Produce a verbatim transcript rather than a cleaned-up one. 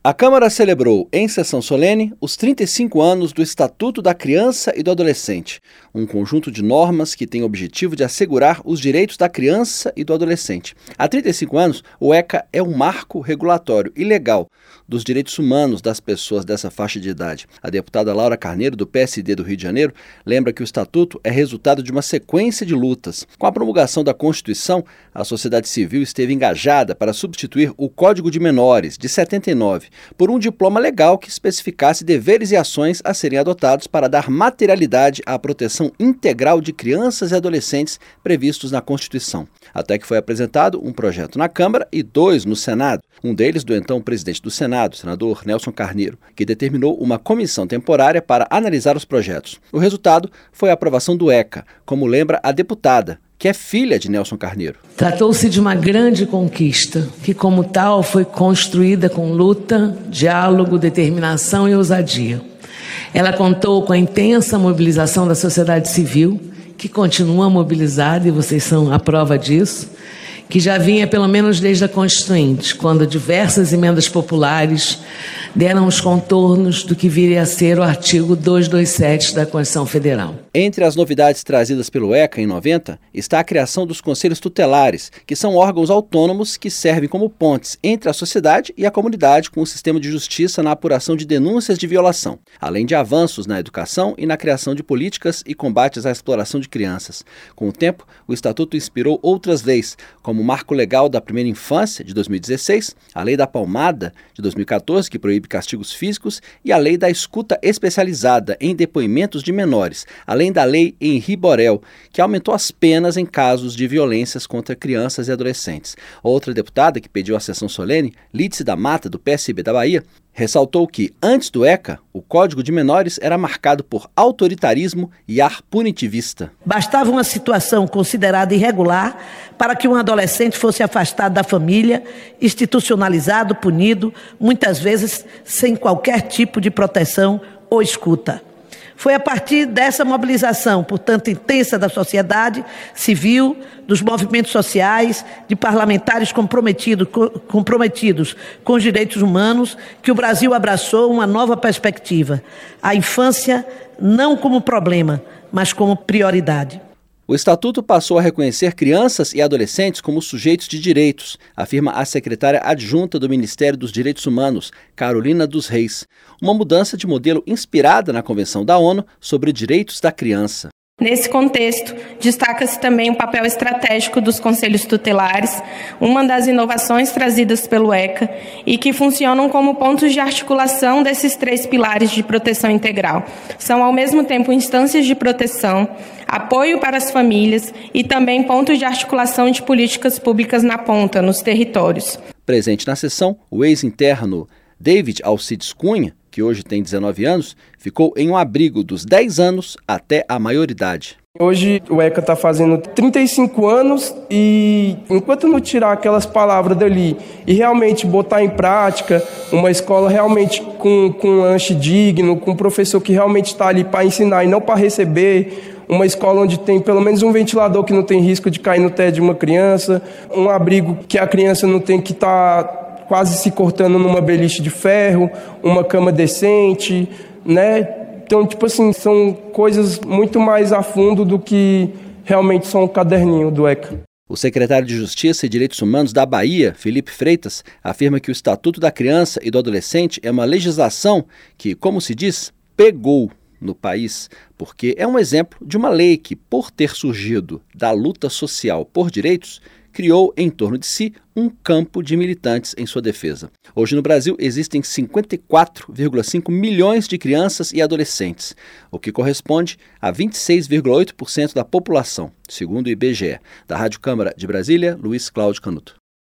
A Câmara celebrou, em sessão solene, os trinta e cinco anos do Estatuto da Criança e do Adolescente, um conjunto de normas que tem o objetivo de assegurar os direitos da criança e do adolescente. Há trinta e cinco anos, o ECA é um marco regulatório e legal dos direitos humanos das pessoas dessa faixa de idade. A deputada Laura Carneiro, do P S D do Rio de Janeiro, lembra que o Estatuto é resultado de uma sequência de lutas. Com a promulgação da Constituição, a sociedade civil esteve engajada para substituir o Código de Menores, de setenta e nove, por um diploma legal que especificasse deveres e ações a serem adotados para dar materialidade à proteção integral de crianças e adolescentes previstos na Constituição. Até que foi apresentado um projeto na Câmara e dois no Senado. Um deles do então presidente do Senado, senador Nelson Carneiro, que determinou uma comissão temporária para analisar os projetos. O resultado foi a aprovação do ECA, como lembra a deputada, que é filha de Nelson Carneiro. Tratou-se de uma grande conquista, que como tal foi construída com luta, diálogo, determinação e ousadia. Ela contou com a intensa mobilização da sociedade civil, que continua mobilizada, e vocês são a prova disso, que já vinha pelo menos desde a Constituinte, quando diversas emendas populares deram os contornos do que viria a ser o artigo duzentos e vinte e sete da Constituição Federal. Entre as novidades trazidas pelo ECA em noventa está a criação dos conselhos tutelares, que são órgãos autônomos que servem como pontes entre a sociedade e a comunidade com o sistema de justiça na apuração de denúncias de violação, além de avanços na educação e na criação de políticas e combates à exploração de crianças. Com o tempo, o Estatuto inspirou outras leis, como o Marco Legal da Primeira Infância, de dois mil e dezesseis, a Lei da Palmada, de dois mil e catorze, que proíbe castigos físicos, e a Lei da Escuta Especializada em Depoimentos de Menores, além da Lei Henri Borel, que aumentou as penas em casos de violências contra crianças e adolescentes. Outra deputada que pediu a sessão solene, Lídice da Mata, do P S B da Bahia, ressaltou que, antes do ECA, o Código de Menores era marcado por autoritarismo e ar punitivista. Bastava uma situação considerada irregular para que um adolescente fosse afastado da família, institucionalizado, punido, muitas vezes sem qualquer tipo de proteção ou escuta. Foi a partir dessa mobilização, portanto, intensa da sociedade civil, dos movimentos sociais, de parlamentares comprometidos, comprometidos com os direitos humanos, que o Brasil abraçou uma nova perspectiva. A infância não como problema, mas como prioridade. O Estatuto passou a reconhecer crianças e adolescentes como sujeitos de direitos, afirma a secretária adjunta do Ministério dos Direitos Humanos, Carolina dos Reis, uma mudança de modelo inspirada na Convenção da ONU sobre Direitos da Criança. Nesse contexto, destaca-se também o papel estratégico dos conselhos tutelares, uma das inovações trazidas pelo ECA e que funcionam como pontos de articulação desses três pilares de proteção integral. São, ao mesmo tempo, instâncias de proteção, apoio para as famílias e também pontos de articulação de políticas públicas na ponta, nos territórios. Presente na sessão, o ex-interno David Alcides Cunha, que hoje tem dezenove anos, ficou em um abrigo dos dez anos até a maioridade. Hoje o ECA está fazendo trinta e cinco anos e enquanto não tirar aquelas palavras dali e realmente botar em prática uma escola realmente com, com um lanche digno, com um professor que realmente está ali para ensinar e não para receber, uma escola onde tem pelo menos um ventilador que não tem risco de cair no teto de uma criança, um abrigo que a criança não tem que estar tá quase se cortando numa beliche de ferro, uma cama decente, né? Então, tipo assim, são coisas muito mais a fundo do que realmente só um caderninho do ECA. O secretário de Justiça e Direitos Humanos da Bahia, Felipe Freitas, afirma que o Estatuto da Criança e do Adolescente é uma legislação que, como se diz, pegou no país, porque é um exemplo de uma lei que, por ter surgido da luta social por direitos, criou em torno de si um campo de militantes em sua defesa. Hoje no Brasil existem cinquenta e quatro vírgula cinco milhões de crianças e adolescentes, o que corresponde a vinte e seis vírgula oito por cento da população, segundo o I B G E. Da Rádio Câmara de Brasília, Luiz Cláudio Canuto.